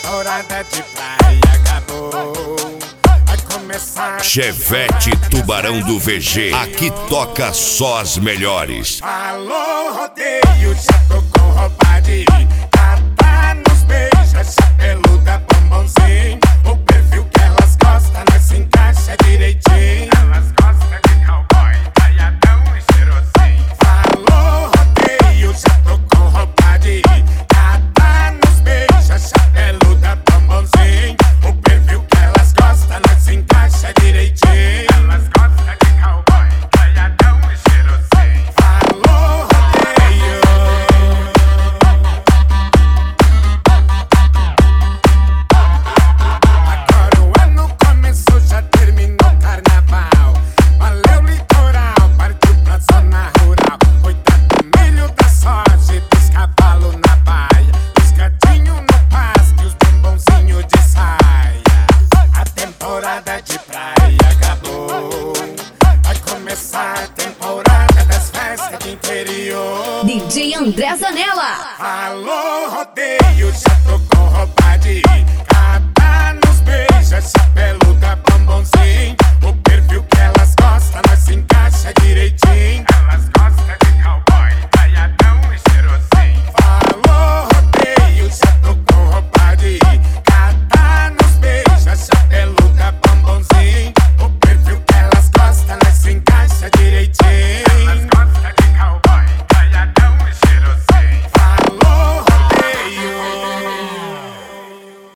temporada de praia acabou. Vai começar Chevette Tubarão do VG, aqui toca só as melhores. Alô, rodeio, já tô com roupa de cata nos beija, chapeluda, bombonzinho. O perfil que elas gostam, nós se encaixa direitinho. Elas gostam de cowboy, caiadão e cheirosinho. Alô, rodeio, já tô com roupa de cata nos beija, chapeluda, bombonzinho. O perfil que elas gostam, nós se encaixa direitinho. Elas gostam de cowboy, caiadão e cheirosinho. Alô, rodeio. Agora o ano começou, já terminou o carnaval. Valeu litoral, partiu pra zona rural. Cuidado do milho da soja e dos cavalos na baia. Os gatinhos no pasto e os bombonzinhos de saia. A temporada de praia acabou. Vai começar a temporada das festas de interior. DJ André Zanella. Alô, rodeio, já tô com roupa de cata nos beija, chapéu